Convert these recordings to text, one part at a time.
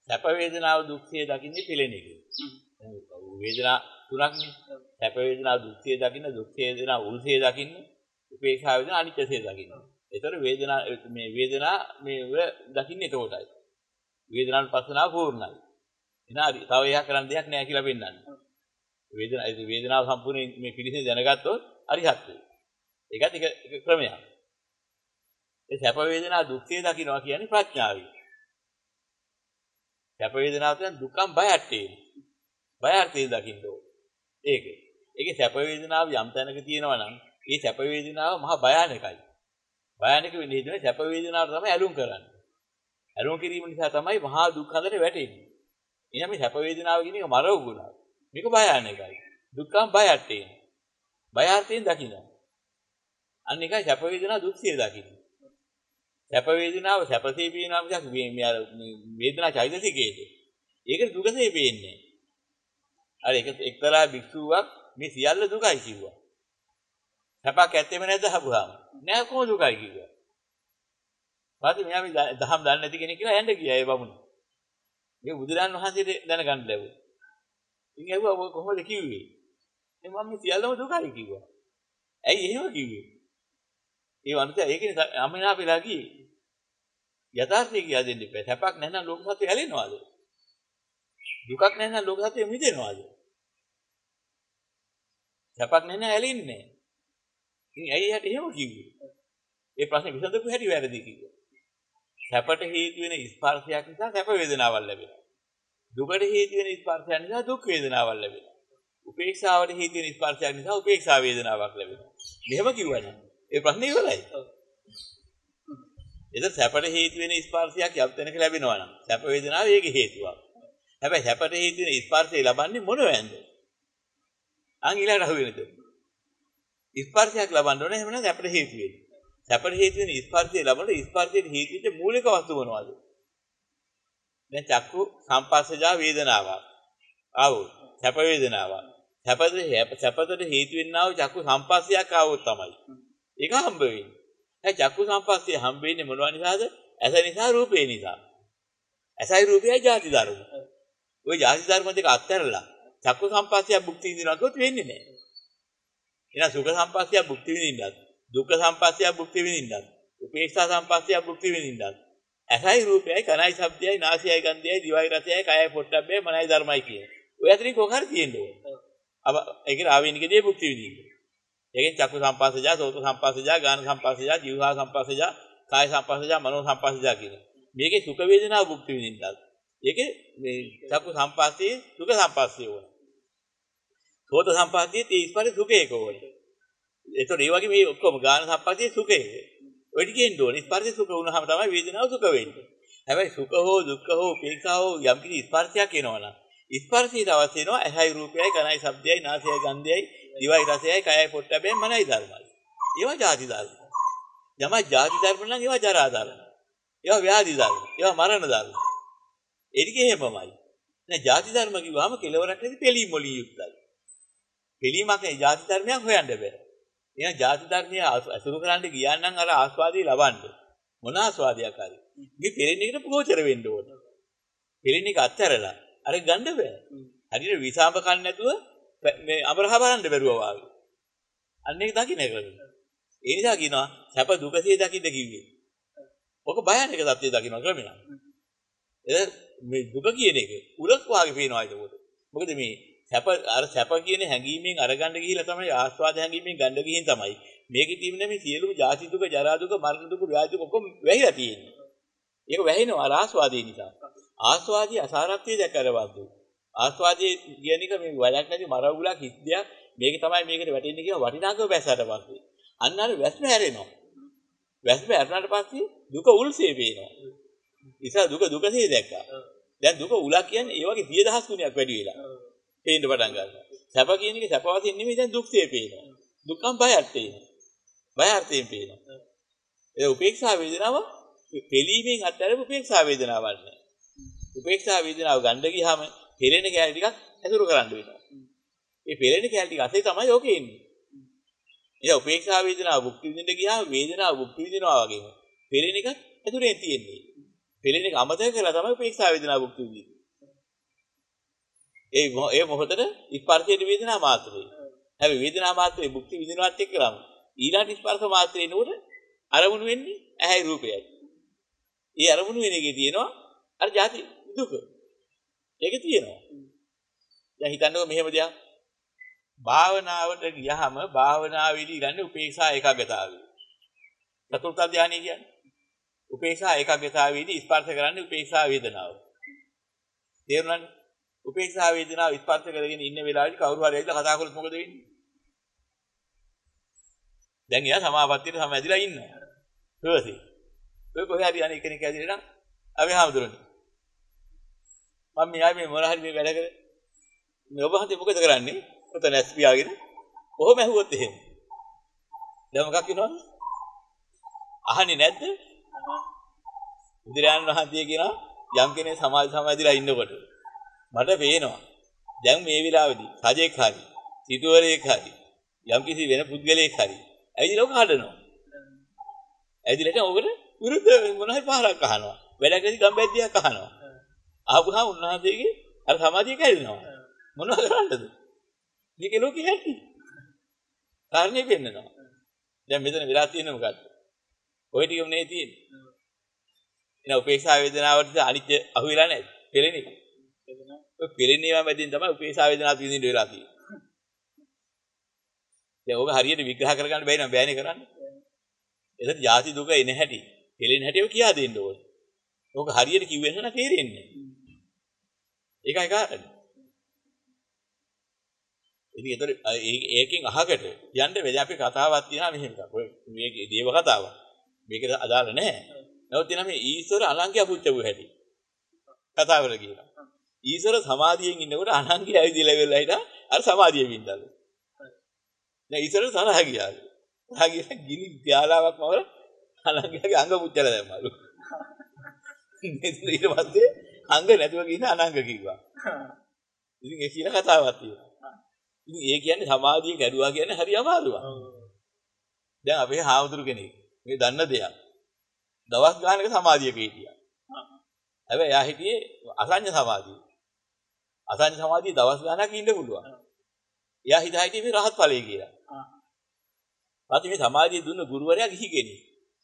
සැප වේදනාව දුක්ඛය දකින්නේ පිළෙන එක. වේදනා තුනක්නේ. සැප වේදනාව දුක්ඛය දකින්න, දුක්ඛ වේදනාව උල්සේ දකින්න, උපේක්ෂා වේදනා අනිත්‍යසේ දකින්න. ඒතර වේදනා මේ වේදනා මේ දකින්නේ එතකොටයි. වේදනානුපස්සනාව පූර්ණයි. එනාරි තව එහා කරන්න දෙයක් නැහැ කියලා පෙන්නන්නේ. වේදනාව සම්පූර්ණයෙන් මේ පිළිසෙන් දැනගත්තොත් අරිහත් වේ. ඒකත් එක ක්‍රමයක්. ඒ සැප වේදනා දුක්ඛය දකින්නවා කියන්නේ ප්‍රඥාවයි. සැප වේදනාව කියන්නේ දුක්ඛම් බයට්ටේ. බයර්ථයෙන් දකින්න ඕනේ. ඒකේ සැප වේදනාව යම් තැනක තියෙනවා නම් ඒ සැප වේදනාව මහා භයානකයි. භයානක වෙන්නේ හේතුව සැප වේදනාවට තමයි ඇලුම් කරන්නේ. ඇලුම් කිරීම නිසා තමයි මහා දුක් හඳට වැටෙන්නේ. එහෙනම් මේ සැප වේදනාව කියන එක මරවුණා. මේක භයානකයි. දුක්ඛම් බයට්ටේ. බයර්ථයෙන් දකින්න. අන්න එකයි සැප වේදනාව දුක්ඛය දකින්න. සැප වේදනාව සැපසේ පේනවා මිසක් මේ අර වේදනා චෛතසිකයේද. ඒක දුකසේ පේන්නේ. අර එක්තරා භික්ෂුවක් මේ සියල්ල දුකයි කිව්වා. සැපක් ඇත්තෙම නැද්ද අහපුවාම? නෑ කොහොම දුකයි කිව්වා. වාදී මෙයා මේ දහම් දන්නේ නැති කෙනෙක් කියලා යන්න ගියා ඒ බමුණ. මේ බුදුරන් වහන්සේට දැනගන්න ලැබුවා. ඉතින් ඇහුවා ඔය කොහොමද කිව්වේ? මම මේ සියල්ලම දුකයි කිව්වා. ඇයි එහෙම කිව්වේ? ඒ වන්දය ඒකනේ අමනා වෙලා ගියේ. යථාර්ථය කියලා දෙන්න ඉපේ. සැපක් නැත්නම් ලෝක සත්‍ය හැලෙනවද? දුකක් නැත්නම් ලෝක සත්‍ය මිදෙනවද? සැපක් නැත්නම් හැලෙන්නේ. ඉතින් ඇයි යට එහෙම කිව්වේ? ඒ ප්‍රශ්නේ විසඳපු හැටි වැරදි කිව්වා. සැපට හේතු වෙන ස්පර්ශයක් නිසා සැප වේදනාවක් ලැබෙනවා. දුකට හේතු වෙන ස්පර්ශයක් නිසා දුක් වේදනාවක් ලැබෙනවා. උපේක්ෂාවට හේතු වෙන ස්පර්ශයක් නිසා උපේක්ෂා වේදනාවක් ලැබෙනවා. මෙහෙම කිව්වනම් ඒ ප්‍රශ්නේ ඉවරයි. එතන සැපට හේතු වෙන ස්පර්ශයක් යම් තැනක ලැබෙනවා නම් සැප වේදනාව ඒකේ හේතුවක්. හැබැයි සැපට හේතු වෙන ස්පර්ශය ලබන්නේ මොනවෙන්ද? අන් ඊළඟට අහුවෙනද? ස්පර්ශයක් ලබන්න ඕනේ එහෙම නැත්නම් සැපට හේතු වෙන්නේ. සැපට හේතු වෙන ස්පර්ශය ලබනකොට ස්පර්ශයේ හේතු වෙච්ච මූලික වස්තු මොනවද? දැන් චක්කු සංපස්සජා වේදනාවක්. ආවෝ සැප වේදනාවක්. සැපතට හේතු වෙන්නා වූ චක්කු සංපස්සයක් ආවොත් තමයි. ඒක හම්බ වෙන්නේ. ඒ චක්කු සංපස්සය හම්බ වෙන්නේ මොනවා නිසාද? ඇස නිසා රූපේ නිසා. ඇසයි රූපයයි ಜಾති ධර්ම. ওই ಜಾති ධර්ම දෙක අත්හැරලා චක්කු සංපස්සය භුක්ති විඳිනවා කිව්වොත් වෙන්නේ නැහැ. එහෙනම් සුඛ සංපස්සය භුක්ති විඳින්නත්, දුක්ඛ සංපස්සය භුක්ති විඳින්නත්, උපේක්ෂා සංපස්සය භුක්ති විඳින්නත්. ඇසයි රූපයයි කනයි ශබ්දයයි නාසයයි ගන්ධයයි දිවයි රසයයි කයයි පොට්ටබ්බයයි මනයි ධර්මයි කියන්නේ. ඔය අතරින් කොහොම හරි තියෙන්න ඕනේ. ඒක ආවේනිකදී භුක්ති විඳින්න. ඒකෙන් චක්කු සංපස්සජා, සෝත සංපස්සජා, ගාන සංපස්සජා, ජීවහා සංපස්සජා, කාය සංපස්සජා, මනෝ සංපස්සජා කියන. මේකේ සුඛ වේදනාව භුක්ති විඳින්නත්. ඒකේ මේ චක්කු සංපස්සේ සුඛ සංපස්සේ ඕන. සෝත සංපස්සේ තේ ස්පර්ශ සුඛේක ඕන. ඒතකොට ඒ වගේ මේ ඔක්කොම ගාන සංපස්සේ සුඛේ. ඔය ටිකෙන් ඕන. ස්පර්ශ සුඛ වුණාම තමයි වේදනාව සුඛ වෙන්නේ. හැබැයි සුඛ හෝ දුක්ඛ හෝ උපේක්ෂා හෝ යම් කිසි ස්පර්ශයක් එනවනම් ස්පර්ශයට අවශ්‍ය වෙනවා ඇහැයි රූපයයි කනයි ශබ්දයයි නාසයයි ගන්ධයයි දිවයි රසයයි කයයි පොට්ටබ්බයයි මනයි ධර්මයි. ඒවා ಜಾති ධර්ම. යමයි ಜಾති ධර්ම නම් ඒවා ජරා ධර්ම. ඒවා ව්‍යාධි ධර්ම. ඒවා මරණ ධර්ම. ඒ ටික එහෙමමයි. දැන් ಜಾති ධර්ම කිව්වම කෙලවරක් නැති පිළීම් වලින් යුක්තයි. පිළීමක් නේ ಜಾති ධර්මයක් හොයන්න බෑ. එහෙනම් ಜಾති ධර්මයේ අසුරු කරන්න ගියා නම් අර ආස්වාදී ලබන්න. මොන ආස්වාදයක් හරි. මේ පිළිෙන එකට ප්‍රෝචර වෙන්න ඕන. පිළිෙන එක අත්හැරලා අර ගන්න බෑ. හරියට විසාම කන්න නැතුව මේ අමරහ බලන්න බැරුවා වගේ. අන්න ඒක දකින්න කරන්නේ. ඒ නිසා කියනවා සැප දුකසේ දකින්න කිව්වේ. ඔක භයානක සත්‍ය දකින්න ක්‍රමයක්. මේ දුක කියන එක උලක් වාගේ පේනවා ඒකෝට. මොකද මේ සැප කියන හැඟීමෙන් අරගන්න ගිහිලා තමයි ආස්වාද හැඟීමෙන් ගන්න ගිහින් තමයි මේකේ තියෙන මේ සියලුම ජාති දුක, ජරා දුක, මරණ දුක, ව්‍යාධි දුක ඔක්කොම වැහිලා තියෙන්නේ. ඒක වැහිනවා ආස්වාදේ නිසා. ආස්වාදී අසාරත්වයේ දැකරවද්දු. ආස්වාදයේ කියන එක මේ වැඩක් නැති මරවුලක් හිස්දයක් මේක තමයි මේකට වැටෙන්නේ කියන වටිනාකම බැසට පස්සේ. අන්න අර වැස්ම හැරෙනවා. වැස්ම හැරුණාට පස්සේ දුක උල්සේ පේනවා. නිසා දුකසේ දැක්කා. දැන් දුක උලක් කියන්නේ ඒ වගේ 10000 ගුණයක් වැඩි වෙලා. පේන්න පටන් ගන්නවා. සැප කියන එක සැප වශයෙන් නෙමෙයි දැන් දුක්සේ පේනවා. දුක්ඛම් බයත් පේනවා. බයර්ථයෙන් පේනවා. ඒ උපේක්ෂා වේදනාව පිළීමෙන් අත්හැරපු උපේක්ෂා වේදනාවක් නෑ. උපේක්ෂා වේදනාව ගන්න ගියාම පෙරෙන කැලේ ටිකක් ඇසුරු කරන්න වෙනවා. මේ පෙරෙන කැලේ ටික අසේ තමයි ඕකේ ඉන්නේ. ඒ උපේක්ෂා වේදනාව භුක්ති විඳින්න ගියාම වේදනාව භුක්ති විඳිනවා වගේම පෙරෙන එක ඇතුලෙන් තියෙන්නේ. පෙළෙන එක අමතක කරලා තමයි උපේක්ෂා වේදනාව භුක්ති විඳින්නේ. ඒ මොහොතේ ස්පර්ශයේ වේදනා මාත්‍රේ. හැබැයි වේදනා මාත්‍රේ භුක්ති විඳිනවත් එක්කම ඊළඟ ස්පර්ශ මාත්‍රේ නෝට අරමුණු වෙන්නේ ඇහැයි රූපයයි. ඒ අරමුණු වෙන එකේ තියෙනවා අර ಜಾති දුක. ඒක තියෙනවා. දැන් හිතන්නකෝ මෙහෙම දෙයක්. භාවනාවට ගියහම භාවනාවේදී ඉන්නේ උපේක්ෂා ඒකාග්‍රතාවය. චතුර්ථ ධානය කියන්නේ. උපේක්ෂා ඒකාග්‍රතාවේදී ස්පර්ශ කරන්නේ උපේක්ෂා වේදනාව. තේරුණාද? උපේක්ෂා වේදනාව ස්පර්ශ කරගෙන ඉන්න වෙලාවේදී කවුරු හරි ඇවිල්ලා කතා කළොත් මොකද වෙන්නේ? දැන් එයා සමාපත්තියට සමවැදිලා ඉන්නවා. ඊපස්සේ ඔය කොහේ හරි අනේ කෙනෙක් ඇවිල්ලා නම් අපි හාමුදුරනේ. මම මෙයා මේ මොන හරි මේ වැඩ කරේ. මේ ඔබ හන්දේ මොකද කරන්නේ? ඔතන ඇස්පියාගෙන. කොහොම ඇහුවොත් එහෙම. දැන් මොකක් වෙනවද? අහන්නේ නැද්ද? බුදුරජාණන් වහන්සේ කියනවා යම් කෙනෙක් සමාධිලා ඉන්නකොට මට පේනවා දැන් මේ වෙලාවේදී සජෙක් හරි සිටුවරයෙක් හරි යම් කිසි වෙන පුද්ගලයෙක් හරි ඇවිදලා ඔක හදනවා. ඇවිදලා ඔකට විරුද්ධ මොන හරි පහරක් අහනවා. වැඩකදී ගම්බැද්දියක් අහනවා. ආපුහා උන්වහන්සේගේ අර සමාධිය කැඩෙනවා. මොනවද කරන්නද? මේකේ ලෝකෙ හැටි. කාරණේ පෙන්නනවා. දැන් මෙතන වෙලා තියෙන්නේ මොකද්ද? ඔය ටිකම නේ තියෙන්නේ. එන උපේක්ෂා වේදනාවට අනිත්‍ය අහුවෙලා නැහැ. පෙළෙන්නේ. ඔය පෙළෙන්නේවා මැදින් තමයි උපේක්ෂා වේදනාව විඳින්න වෙලා තියෙන්නේ. දැන් ඕක හරියට විග්‍රහ කරගන්න බැරි නම් බෑනේ කරන්නේ. එතන ಜಾති දුක එන හැටි, පෙළෙන හැටි ඔය කියා දෙන්න ඕනේ. ඕක හරියට කිව්වෙ නැත්නම් තේරෙන්නේ නැහැ. ඒකයි කාරණේ. ඉතින් ඒතර ඒකෙන් අහකට යන්න වෙද අපි කතාවක් තියෙනවා මෙහෙම එකක්. ඔය මේකේ දේව කතාවක්. මේකට අදාළ නැහැ. නමුත් එනවා මේ ඊශ්වර අලංකය පුච්චපු හැටි. කතාවල කියනවා. ඊශ්වර සමාධියෙන් ඉන්නකොට අනංගය ඇවිදලා වෙලා හිටා අර සමාධිය වින්දලු. දැන් ඊශ්වර තරහ ගියාලු. තරහ ගිහලා ගිනි ත්‍යාලාවක් මවල අනංගයගේ අංග පුච්චලා දැම්මලු. ඊට පස්සේ අංග නැතුව ගිහින් අනංග කිව්වා. ඉතින් ඒ කියන කතාවක් තියෙනවා. ඉතින් ඒ කියන්නේ සමාධිය කැඩුවා කියන්නේ හරි අමාරුවක්. දැන් අපේ හාමුදුරු කෙනෙක් මේ දන්න දෙයක්. දවස් ගානක සමාධියක හිටියා. හැබැයි එයා හිටියේ අසඤ්ඤ සමාධිය. අසඤ්ඤ සමාධිය දවස් ගානක් ඉන්න පුළුවන්. එයා හිතයි මේ රහත් ඵලයේ කියලා. ඊට මේ සමාධිය දුන්න ගුරුවරයා ගිහි කෙනෙක්.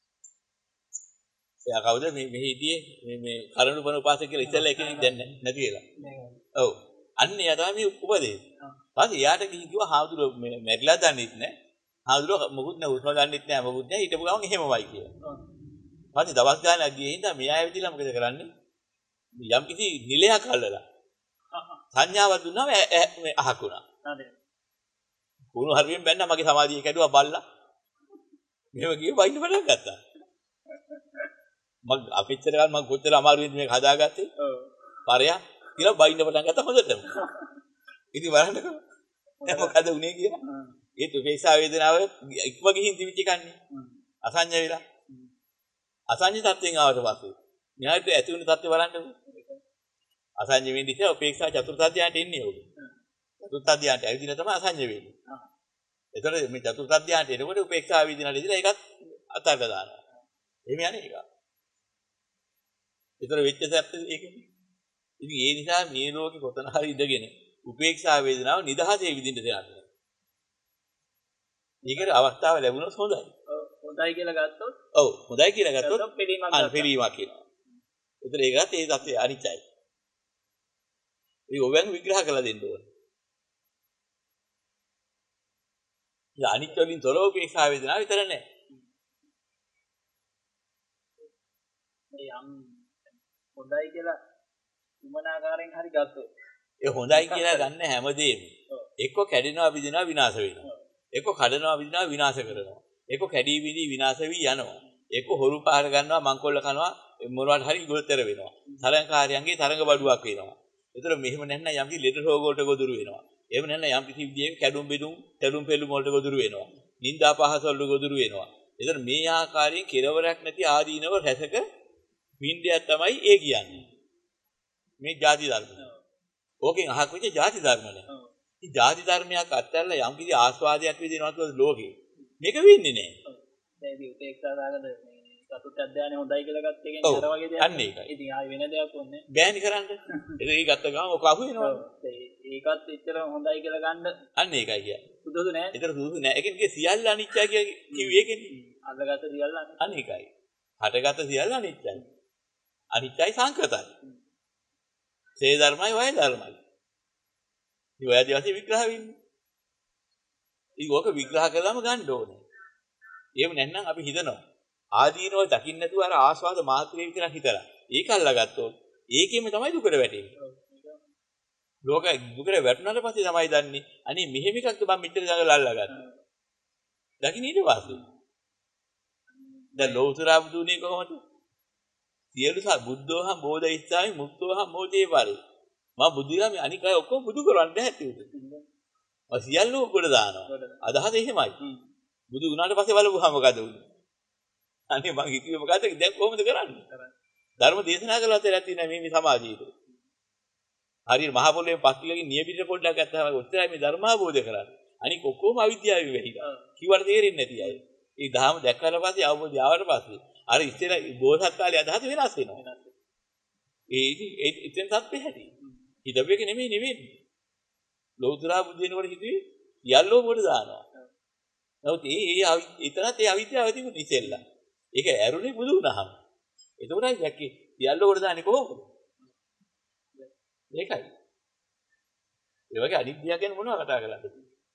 එයා කවුද මේ හිටියේ මේ කරුණුපන උපාසක කියලා ඉස්සෙල්ලා එකෙක් දැන් නැති කියලා. ඔව්. අන්න එයා තමයි මේ උපදේශ. ඊපස්සේ එයාට ගිහින් කිව්වා හාමුදුරුවෝ මේ මැරිලා දන්නෙත් නැහැ. හාමුදුරුවෝ මොකුත් නැහැ උස්ම ගන්නෙත් නැහැ මොකුත් නැහැ හිටපු ගමන් එහෙමමයි කියලා. ඊපස්සේ දවස් ගානක් ගියේ හින්දා මෙයා ඇවිදලා මොකද කරන්නේ? යම් කිසි නිලයක් අල්ලලා සංඥාවක් දුන්නාම මේ අහකුණා. හරි. කුණු හරියෙන් බැන්නා මගේ සමාධිය කැඩුවා බල්ලා. මෙහෙම ගියේ වයින් පටන් ගත්තා. මම අපිච්චර ගාන මම කොච්චර අමාරුවෙන්ද මේක හදාගත්තේ? ඔව්. පරයා කියලා බයින්න පටන් ගත්තා හොඳටම. ඉතින් බලන්නකෝ. දැන් මොකද උනේ කියලා? ඒ උපේක්ෂා වේදනාව ඉක්ම ගිහින් තිබිච්ච එකන්නේ. අසඤ්ඤ වෙලා. අසඤ්ඤ තත්ත්වෙන් ආවට පස්සේ න්යායට ඇති වුණ තත්ත්වය බලන්නකෝ. අසඤ්ඤ වෙන්නේ ඉතින් උපේක්ෂා චතුර්ථ ධ්‍යානට එන්නේ ඕක. චතුර්ථ ධ්‍යානට ඇවිදින තමයි අසඤ්ඤ වෙන්නේ. එතකොට මේ චතුර්ථ ධ්‍යානට එනකොට උපේක්ෂා වේදනාට ඉඳලා ඒකත් අතට දානවා. එහෙම යන්නේ ඒක. ඒතර වෙච්ච සත්‍ය ඒකනේ. ඉතින් ඒ නිසා මේ ලෝකේ කොතන හරි ඉඳගෙන උපේක්ෂා වේදනාව නිදහසේ විඳින්න දෙනවා. මේකට අවස්ථාව ලැබුණොත් හොඳයි. හොඳයි කියලා ගත්තොත් ඔව් හොඳයි කියලා ගත්තොත් පිළිවීමක් කියනවා. ඒතර ඒකත් ඒ සත්‍ය අනිත්‍යයි. ඒක ඔයයන් විග්‍රහ කරලා දෙන්න ඕනේ. ඒ අනිත්‍ය වලින් තොරව උපේක්ෂා වේදනාව විතර නෑ. යම් හොඳයි කියලා උමනාකාරයෙන් හරි ගත්තොත් ඒ හොඳයි කියලා ගන්න හැමදේම එක්ක කැඩෙනවා විදිනවා විනාශ වෙනවා. එක්ක කඩනවා විදිනවා විනාශ කරනවා. එක්ක කැඩී විදී විනාශ වී යනවා. එක්ක හොරු පාර ගන්නවා මංකොල්ල කනවා මොනවට හරි ගොල්තර වෙනවා. තරංකාරයන්ගේ තරංග බඩුවක් වෙනවා. ඒතර මෙහෙම නැත්නම් යම් කිසි ලෙඩ රෝග වලට ගොදුරු වෙනවා. එහෙම නැත්නම් යම් කිසි විදියක කැඩුම් බෙදුම් තැලුම් පෙළුම් වලට ගොදුරු වෙනවා. නිന്ദා පහස වලට ගොදුරු වෙනවා. ඒතර මේ ආකාරයෙන් කෙලවරක් නැති ආදීනව රැසක වින්දයක් තමයි ඒ කියන්නේ. මේ ಜಾති ධර්ම. ඕකෙන් අහක් වෙච්ච ಜಾති ධර්ම නේ. ඉතින් ಜಾති ධර්මයක් අත්හැරලා යම් කිසි ආස්වාදයක් විදිනවත් ලෝකේ. මේක වෙන්නේ නැහැ. දැන් ඉතින් උපේක්ෂා දාගන්න සතුට අධ්‍යයනය හොඳයි කියලා ගත්ත එකෙන් ඔව්. අර වගේ දෙයක්. අන්න ඒකයි. ඉතින් ආයෙ වෙන දෙයක් ඕනේ. බෑනි කරන්න. ඒක ගත්ත ගමන් ඔක අහු වෙනවා. ඒකත් එච්චර හොඳයි කියලා ගන්න අන්න ඒකයි කියන්නේ. සුදුසු නෑ. ඒතර සුදුසු නෑ. ඒකෙන් කිය සියල්ල අනිත්‍යයි කිව්වේ ඒකනේ. අල්ලගත්ත සියල්ල අනිත්. අන්න ඒකයි. හටගත සියල්ල අනිත්‍යයි. අනිත්‍යයි සංකතයි. සේ ධර්මයි වය ධර්මයි. මේ ඔය ආදී වශයෙන් විග්‍රහ වෙන්නේ. ඉතින් ඕක විග්‍රහ කළාම ගන්න ඕනේ. එහෙම නැත්නම් අපි හිතනවා ආදීනව දකින්න නැතුව අර ආස්වාද මාත්‍රිය විතරක් හිතලා ඒක අල්ලගත්තොත් ඒකෙම තමයි දුකට වැටෙන්නේ. ලෝක දුකට වැටුණාට පස්සේ තමයි දන්නේ අනේ මෙහෙම එකක්ද මම මෙච්චර දඟල අල්ලගත්තා. දකින්න ඊට පස්සේ දැන් ලෝතර බුදුනේ කොහොමද? සියලු බුද්ධෝහම් බෝධිස්සාමි මුක්තෝහම් මොදේ පරි. මම බුදුලා මේ අනික අය ඔක්කොම බුදු කරවන්න හැටියට. මම සියල්ලම කොට දානවා. අදහස එහෙමයි. බුදු වුණාට පස්සේ බලපුවා මොකද උනේ? අනේ මං හිතුවේ මොකද දැන් කොහොමද කරන්නේ? ධර්ම දේශනා කළා කියලා තියෙනවා මේ සමාජීයට. හරියට මහ පොළොවේ පස්කිලකින් නියපිට පොඩ්ඩක් ගත්තා වගේ ඔච්චරයි මේ ධර්ම අවබෝධ කරන්නේ. අනික ඔක්කොම අවිද්‍යාවේ වැහිලා. කිව්වට තේරෙන්නේ නැති අය. ඒ ධර්ම දැක්කලා පස්සේ අවබෝධය ආවට පස්සේ අර ඉස්සෙල්ලා බෝසත් කාලේ අදහස වෙනස් වෙනවා. ඒ ඉතින් සත්‍ය හැටි. හිතවෙක නෙමෙයි. ලෞතර බුදු වෙනකොට හිතුවේ යල්ලෝ පොඩ දානවා. නමුත් එතනත් ඒ අවිද්‍යාව තිබුණ ඉතින්ලා. ඒක ඇරුණේ බුදු වුණාම. එතකොටයි දැක්කේ යල්ලෝ පොඩ දාන්නේ කොහොමද? ඒකයි. ඒ වගේ අනිත්‍ය ගැන මොනවද කතා කරන්නේ?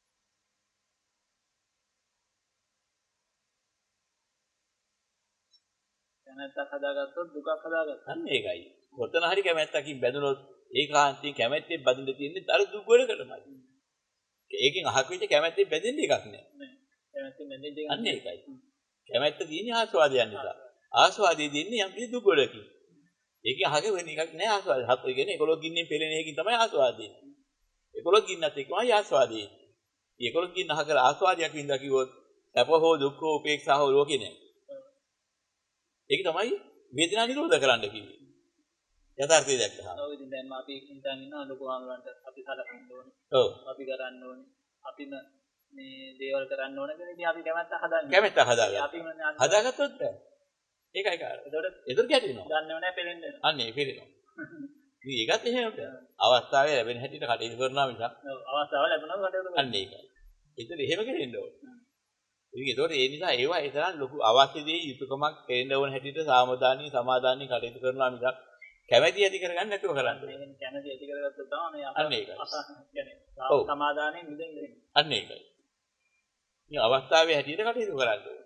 කැමැත්තක් හදාගත්තොත් දුකක් හදාගත්තා. අන්න ඒකයි. කොතන හරි කැමැත්තකින් බැඳුනොත් ඒකාන්තයෙන් කැමැත්තෙන් බඳින්න තියෙන්නේ අර දුක් වලකටමයි. ඒකෙන් අහක් වෙච්ච කැමැත්තෙන් බැඳෙන්න එකක් නෑ. කැමැත්තෙන් බැඳෙන්න එකක් අන්න ඒකයි. කැමැත්ත තියෙන්නේ ආස්වාදයන් නිසා. ආස්වාදයේ දෙන්නේ යම් කිසි දුක් වලකින්. ඒකේ අහක වෙන එකක් නෑ ආස්වාදය. හත් ඒ කියන්නේ 11 ගින්නෙන් පෙළෙන එකකින් තමයි ආස්වාදය. 11 ගින්නත් එක්කමයි ආස්වාදය. 11 ගින්න අහ කරලා ආස්වාදයක් වින්දා කිව්වොත් සැප හෝ දුක් හෝ උපේක්ෂා හෝ ලෝකේ නෑ. ඒක තමයි වේදනා නිරෝධ කරන්න කිව්වේ. යථාර්ථය දැක්කහම. ඔව් ඉතින් දැන් අපි හිතන් ඉන්නවා ලොකු ආමරන්ට අපි සලකන්න ඕනේ. ඔව්. අපි කරන්න ඕනේ. අපිම මේ දේවල් කරන්න ඕනේ කියලා ඉතින් අපි කැමැත්ත හදන්නේ. කැමැත්ත හදාගන්න. අපිම හදාගත්තොත් බෑ. ඒකයි කාරණා. ඒතර ගැටෙනවා. දන්නව නැහැ පෙලෙන්නේ. අන්න ඒ පිළිනවා. ඉතින් ඒකත් එහෙම බෑ. අවස්ථාවේ ලැබෙන හැටියට කටයුතු කරනවා මිසක්. ඔව් අවස්ථාව ලැබුණා කටයුතු කරනවා. අන්න ඒකයි. ඒතර එහෙම කෙරෙන්න ඕනේ. ඉතින් ඒතකොට ඒ නිසා ඒවා ඒ තරම් ලොකු අවශ්‍ය දේ යුතුයකමක් කෙරෙන්න ඕන හැටියට සාමදානී සමාදානී කටයුතු කරනවා මිසක් කැමැති ඇති කරගන්න නැතුව කරන්නේ. මේකෙන් කැමැති ඇති කරගත්තොත් තමයි මේ අන්න ඒකයි. කියන්නේ සමාදානයෙන් මිදෙන්නේ. අන්න ඒකයි. මේ අවස්ථාවේ හැටියට කටයුතු කරන්න ඕනේ.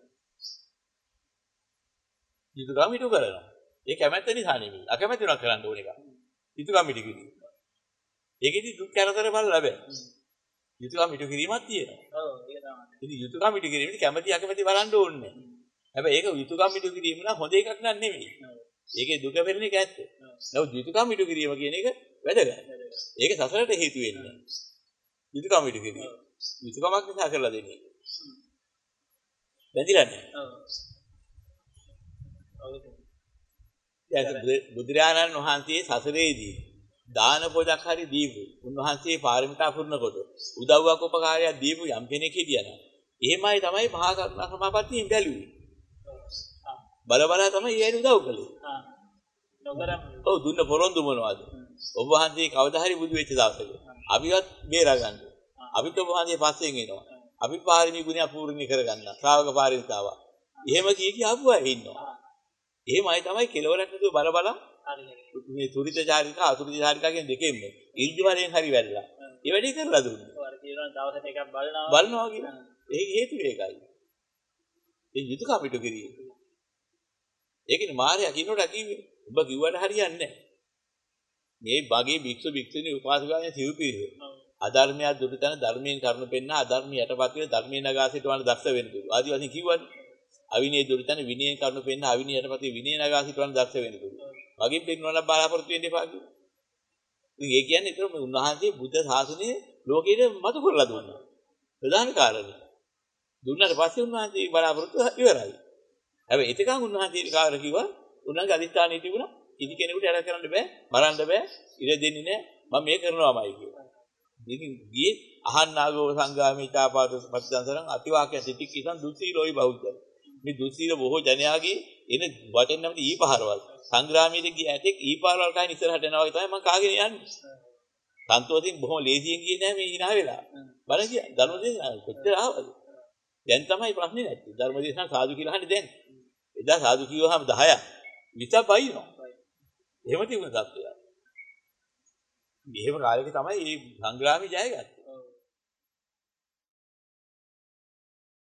යුතුයකම හිතු කරනවා. ඒ කැමැත්ත නිසා නෙමෙයි. අකමැති උනක් කරන්න ඕන එක. යුතුයකම හිතු කිරීම. ඒකෙදි දුක් කරදර බල ලැබෙන. යුතුයකම හිතු කිරීමක් තියෙනවා. ඔව් ඒක තමයි. ඉතින් යුතුයකම හිතු කිරීමෙදි කැමැති අකමැති බලන්න ඕනේ. හැබැයි ඒක යුතුයකම හිතු කිරීම නම් හොඳ එකක් නන් නෙමෙයි. ඒකේ දුක වෙන එක ඇත්ත. නමුත් යුතුයකම හිතු කිරීම කියන එක වැදගත්. ඒක සසරට හේතු වෙන්නේ. යුතුයකම හිතු කිරීම. යුතුයකමක් නිසා කරලා දෙන්නේ. බැඳිලා නැහැ. බුදුරජාණන් වහන්සේ සසරේදී දාන පොදක් හරි දීපු උන්වහන්සේ පාරමිතා පුරන කොට උදව්වක් උපකාරයක් දීපු යම් කෙනෙක් හිටියනම් එහෙමයි තමයි මහා කරුණා සමාපත්තියෙන් බැලුවේ. බලබලා තමයි ඊයන් උදව් කළේ. නොකරම්. ඔව් දුන්න පොරොන්දු මොනවද? ඔබ වහන්සේ කවදා හරි බුදු වෙච්ච දවසක අපිවත් බේරා ගන්න. අපිත් ඔබ වහන්සේ පස්සෙන් එනවා. අපි පාරමී ගුණය පූර්ණි කරගන්න. ශ්‍රාවක පාරමිතාව. එහෙම කී ආපු අය ඉන්නවා. එහෙමයි තමයි කෙලවරක් නැතුව බලබලා මේ තුරිත චාරිකා අතුරිත චාරිකා කියන දෙකෙන්ම ඉර්ධි වලෙන් හරි වැරලා. ඒ වැඩේ කරලා දුන්නා. ඔයාලා කියනවා දවසට එකක් බලනවා. බලනවා කියන. ඒ හේතුව ඒකයි. ඒ යුතුයකම පිටු කිරීම. ඒකනේ මාර්යා කිනොට කිව්වේ. ඔබ කිව්වට හරියන්නේ නැහැ. මේ බගේ භික්ෂු භික්ෂුණී උපාසකයන් සිව්පිරිස. අධර්මය දුරුතන ධර්මයෙන් කරුණු පෙන්න අධර්මී යටපත් වෙන ධර්මයේ නගාසිට වන දක්ෂ වෙන්න පුළුවන්. ආදි වශයෙන් කිව්වනේ. අවිනය දුරුතන විනයෙන් කරුණු පෙන්න අවිනය යටපත් විනය නගාසිට වන දක්ෂ වෙන්න පුළුවන්. වගේ පෙන්වන්න බලාපොරොත්තු වෙන්න එපා කිව්වා. ඉතින් ඒ කියන්නේ ඒතර උන්වහන්සේ බුද්ධ ශාසනය ලෝකෙට මතු කරලා දුන්නා. ප්‍රධාන කාරණේ. දුන්නාට පස්සේ උන්වහන්සේ බලාපොරොත්තු ඉවරයි. හැබැයි එතකන් උන්වහන්සේ කාර්ය කිව්වා උන්වහන්සේ අදිස්ථානයේ තිබුණා කිසි කෙනෙකුට වැඩ කරන්න බෑ, මරන්න බෑ, ඉර දෙන්නේ නෑ. මම මේ කරනවාමයි කිව්වා. ඉතින් ගියේ අහන්නාගෝ සංගාමී තාපාද පච්චන්සරං අතිවාක්‍ය තිටික්කිසං දුස්සීලෝයි බෞද්ධ. මේ දුස්සීල බොහෝ ජනයාගේ එන වටෙන් නැමති ඊපහරවල් සංග්‍රාමයේ ගිය ඇතෙක් ඊපහරවල් කයින් ඉස්සරහට යනවා වගේ තමයි මම කාගෙන යන්නේ. සන්තෝෂයෙන් බොහොම ලේසියෙන් ගියේ නෑ මේ hina වෙලා. බල කිය ධර්මදේශනා කොච්චර ආවද? දැන් තමයි ප්‍රශ්නේ නැත්තේ. ධර්මදේශනා සාදු කියලා අහන්නේ දැන්. එදා සාදු කිව්වහම 10ක් 20ක් බයිනවා. එහෙම තිබුණ තත්ත්වයක්. මෙහෙම කාලෙක තමයි මේ සංග්‍රාමي ජය ගත්තේ.